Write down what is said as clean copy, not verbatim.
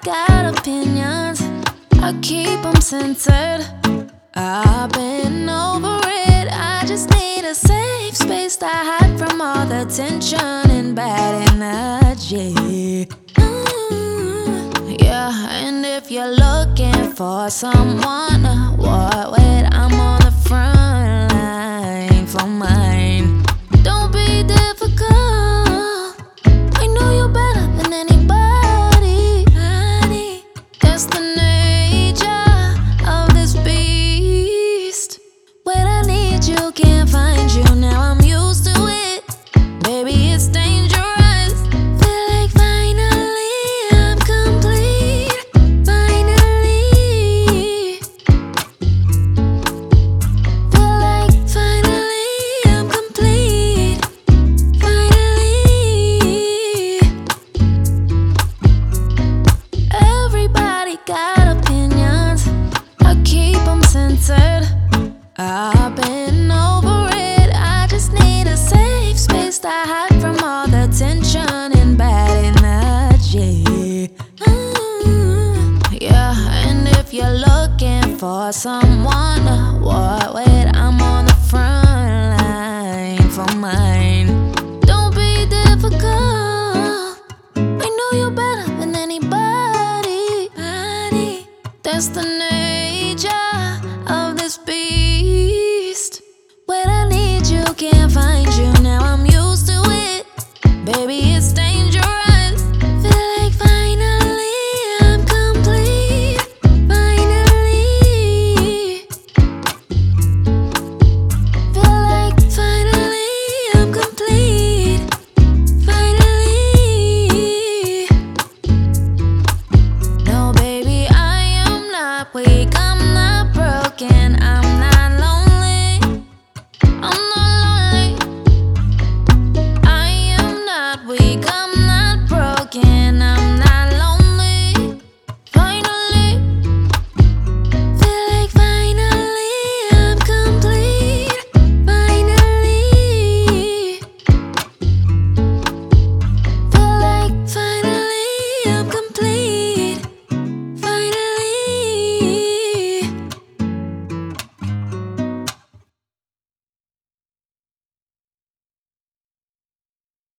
got opinions, I keep them censored. I've been over it, I just need a safe space to hide from all the tension and bad energy. Yeah, and if you're looking for someone to war with, I'm on the front line for mine. Don't be difficult, I know you better than anybody. That's the nature of this beast. When I need you, can't find you, now I'm used to it. Baby, it's dangerous. Feel like finally I'm complete. Finally. Feel like finally I'm complete. Finally. Everybody got opinions, I keep them censored. I've been over it, I just need a safe space to hide from all the tension and bad energy. Yeah, and if you're looking for someone to war with, I'm on the front line for mine. Don't be difficult, I know you better than anybody. That's the nature of this beast. When I need you, can't find you, now I'm used to it. Baby, it's dangerous.